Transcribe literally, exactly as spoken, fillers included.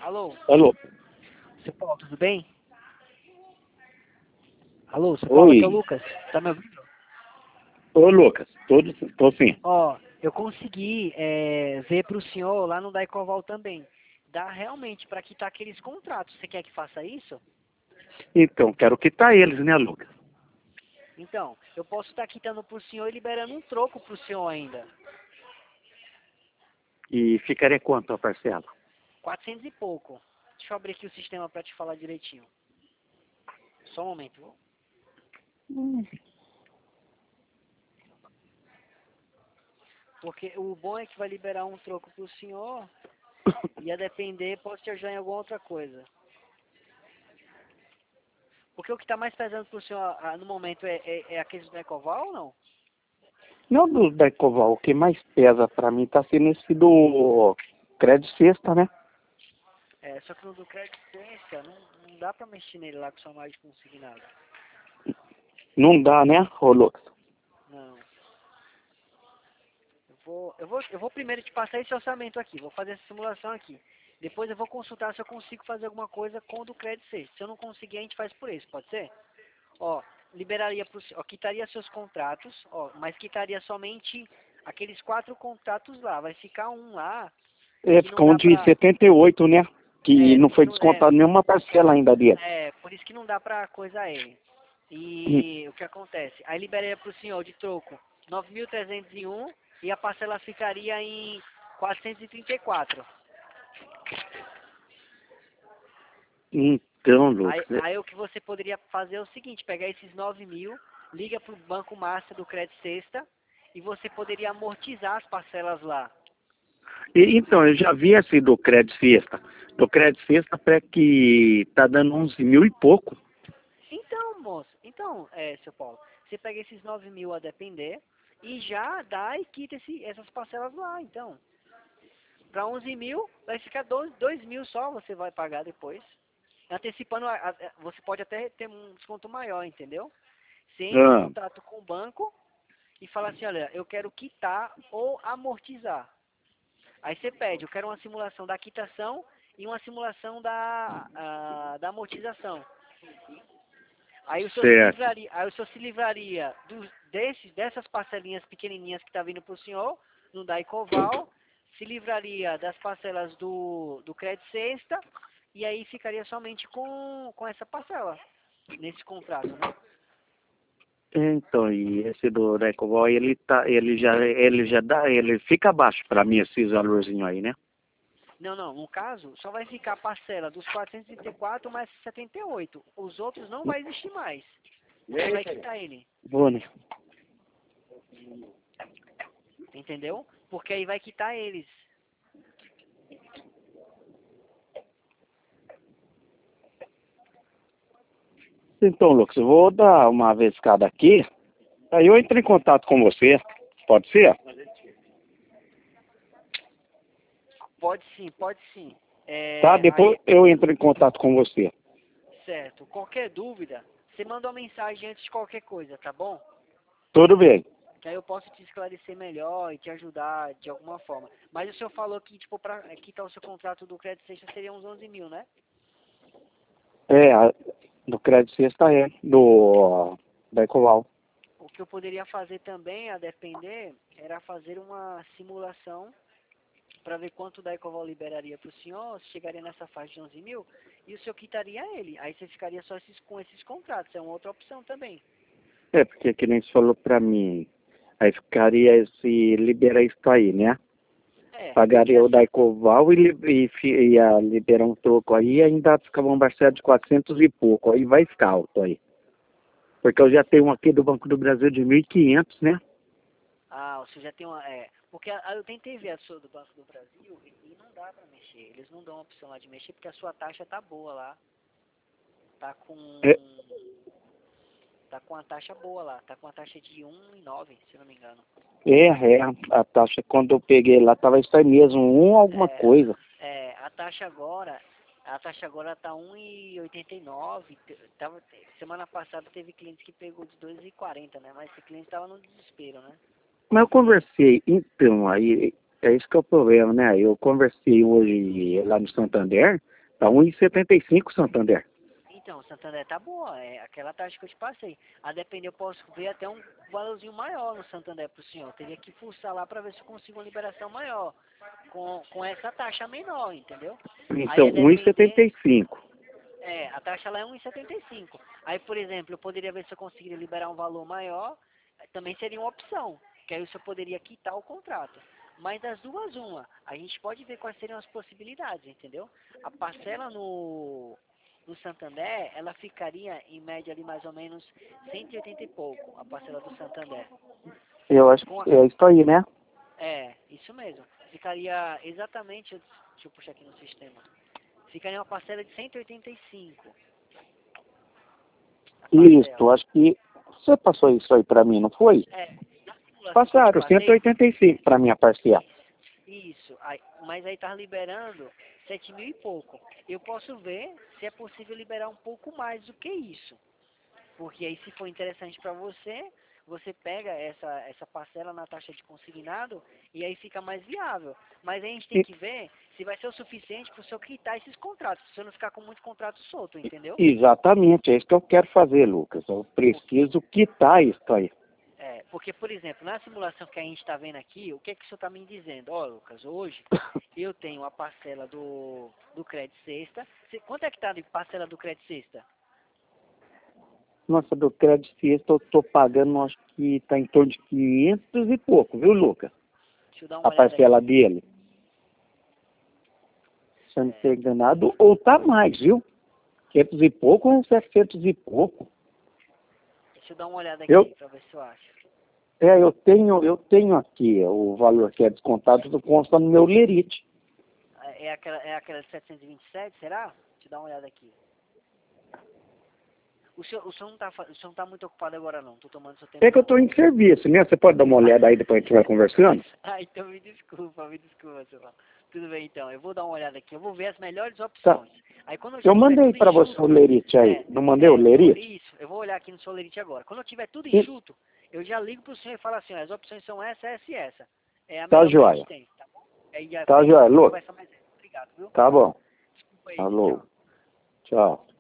Alô, Alô? seu Paulo, tudo bem? Alô, seu Paulo, aqui é o Oi. Lucas. Tá me ouvindo? Ô, Lucas. Tô, tô sim. Ó, eu consegui é, ver pro senhor lá no Daicoval também. Dá realmente para quitar aqueles contratos. Você quer que faça isso? Então, quero quitar eles, né, Lucas? Então, eu posso estar quitando pro senhor e liberando um troco pro senhor ainda. E ficaria quanto a parcela? Quatrocentos e pouco. Deixa eu abrir aqui o sistema para te falar direitinho. Só um momento. viu? Porque o bom é que vai liberar um troco pro senhor e a depender pode te ajudar em alguma outra coisa. Porque o que está mais pesando pro senhor ah, no momento é, é, é aquele do Daicoval ou não? Não do da Ecoval, o que mais pesa pra mim tá sendo esse do crédito sexta, né? É, só que no do crédito ciência não, não dá pra mexer nele lá com sua margem consignada. Não dá, né, ô, Lucas? Não. Eu vou, eu vou, eu vou primeiro te passar esse orçamento aqui, vou fazer essa simulação aqui. Depois eu vou consultar se eu consigo fazer alguma coisa com o do crédito seis. Se eu não conseguir, a gente faz por esse, pode ser? Ó, liberaria pro, ó, quitaria seus contratos, ó, mas quitaria somente aqueles quatro contratos lá. Vai ficar um lá É, que não fica um dá de pra. setenta e oito, né? Que É, não que foi não, é, descontado nenhuma parcela ainda dele. É, por isso que não dá pra coisar ele. E o que acontece? Aí liberaria pro senhor de troco nove mil trezentos e um e a parcela ficaria em quatrocentos e trinta e quatro. Então, Aí, Lucas, é- aí o que você poderia fazer é o seguinte, pegar esses nove mil, liga pro Banco Master do Crédito Sexta e você poderia amortizar as parcelas lá. e, então, eu já vi esse do crédito sexta. Do crédito sexta, até que tá dando onze mil e pouco. Então, moço, então, é, seu Paulo, você pega esses nove mil a depender e já dá e quita esse, essas parcelas lá, então. Para onze mil, vai ficar dois mil só, você vai pagar depois. Antecipando, a, a, você pode até ter um desconto maior, entendeu? Você entra em Ah, contato com o banco e fala assim, olha, eu quero quitar ou amortizar. Aí você pede, eu quero uma simulação da quitação e uma simulação da, a, da amortização. Aí o senhor se certo. livraria, aí o senhor se livraria dos, desses, dessas parcelinhas pequenininhas que está vindo para o senhor, no Daicoval, se livraria das parcelas do, do crédito sexta, e aí ficaria somente com, com essa parcela, nesse contrato, né? Então, e esse do da Ecoval, ele tá, ele já, ele já dá, ele fica abaixo para mim esses valorzinhos aí, né? Não, não, no caso, só vai ficar a parcela dos quatrocentos e trinta e quatro mais setenta e oito. Os outros não vai existir mais. Você vai quitar ele, Vou, né? entendeu? Porque aí vai quitar eles. Então, Lucas, eu vou dar uma vez cada aqui, aí eu entro em contato com você, pode ser? Pode sim, pode sim. Tá? É, Depois aí, eu entro em contato com você. certo. Qualquer dúvida, você manda uma mensagem antes de qualquer coisa, tá bom? Tudo bem. Que aí eu posso te esclarecer melhor e te ajudar de alguma forma. Mas o senhor falou que, tipo, pra quitar o seu contrato do crédito sexta seria uns onze mil, né? É, a- do crédito sexta é, do da Ecoval. O que eu poderia fazer também, a depender, era fazer uma simulação para ver quanto da Ecoval liberaria para o senhor, se chegaria nessa faixa de onze mil, e o senhor quitaria ele. Aí você ficaria só esses, com esses contratos. É uma outra opção também. É, porque que nem você falou pra mim, aí ficaria esse, libera isso aí, né? É, e Pagaria o assim, da Ecoval e, li- e fi- ia liberar um troco aí e ainda ficava um parcela de quatrocentos e pouco. Aí vai ficar alto aí. Porque eu já tenho um aqui do Banco do Brasil de mil e quinhentos, né? ah, você já tem uma. É, porque a, eu tentei ver a sua do Banco do Brasil e, e não dá para mexer. Eles não dão a opção lá de mexer porque a sua taxa tá boa lá. Tá com. É, Tá com a taxa boa lá. Tá com a taxa de um vírgula nove, se não me engano. é, é, a taxa quando eu peguei lá tava isso aí mesmo, um alguma É, coisa. é, a taxa agora. A taxa agora tá um vírgula oitenta e nove. Tava, semana passada teve clientes que pegou de dois vírgula quarenta, né? Mas esse cliente tava no desespero, né? Mas eu conversei, então, aí é isso que é o problema, né? Eu conversei hoje lá no Santander, Tá um e setenta e cinco Santander. Então, Santander tá boa, é aquela taxa que eu te passei. A depender, eu posso ver até um valorzinho maior no Santander pro senhor. Eu teria que forçar lá para ver se eu consigo uma liberação maior, com, com essa taxa menor, entendeu? Aí Então, é um e setenta depender, e cinco. é, a taxa lá é um e setenta e cinco. Aí, por exemplo, eu poderia ver se eu conseguiria liberar um valor maior, também seria uma opção, que aí o senhor poderia quitar o contrato. Mas das duas, uma, a gente pode ver quais seriam as possibilidades, entendeu? A parcela no, no Santander, ela ficaria em média ali mais ou menos cento e oitenta e pouco, a parcela do Santander. Eu acho Com a, que é isso aí, né? é, isso mesmo. Ficaria exatamente, deixa eu puxar aqui no sistema. Ficaria uma parcela de cento e oitenta e cinco. A Isso, parcela. acho que você passou isso aí pra mim, não foi? É, na simulação que eu te Passaram cento e passei, oitenta e cinco pra minha parcela. isso, aí, mas aí tá liberando sete mil e pouco. Eu posso ver se é possível liberar um pouco mais do que isso. Porque aí se for interessante para você, você pega essa, essa parcela na taxa de consignado e aí fica mais viável. Mas aí a gente tem E- que ver se vai ser o suficiente para o senhor quitar esses contratos, para o senhor não ficar com muito contrato solto, entendeu? Exatamente, é isso que eu quero fazer, Lucas. Eu preciso quitar isso aí. É, porque, por exemplo, na simulação que a gente está vendo aqui, o que, é que o senhor está me dizendo? Ó, Lucas, hoje eu tenho a parcela do, do crédito sexta. Cê- Quanto é que está de parcela do crédito sexta? Nossa, do crédito sexta eu tô pagando, acho que tá em torno de quinhentos e pouco, viu, Lucas? Deixa eu dar uma A olhada aqui. parcela dele. Se eu não estou Certo. enganado, ou tá mais, viu? quinhentos e pouco ou setecentos e pouco. Deixa eu dar uma olhada Eu, aqui para ver se eu acho. é, eu tenho, eu tenho aqui o valor que é descontado do consta no meu lerite. É é aquela, é aquela de setecentos e vinte e sete, será? Deixa eu dar uma olhada aqui. O senhor, o senhor não tá, fa- o senhor não tá muito ocupado agora não, tô tomando seu tempo É que eu não. estou em serviço, né? Você pode dar uma olhada aí depois a gente vai conversando? Ah, então me desculpa, me desculpa, senhor. Tudo bem então, eu vou dar uma olhada aqui, eu vou ver as melhores Tá. opções. Aí quando eu já Eu tiver mandei tudo para você o enxuto, lerite aí. é, Não mandei o é, eu, lerite? isso, eu vou olhar aqui no Solerite agora. Quando eu tiver tudo E- enxuto, eu já ligo pro senhor e falo assim, ó, as opções são essa, essa e essa. É a Tá melhor que a gente joia. tem, tá bom? Aí já Tá a gente joia, depois Lucas. conversa mais. Obrigado, viu? Tá bom. Desculpa aí, tchau. Alô. Tchau.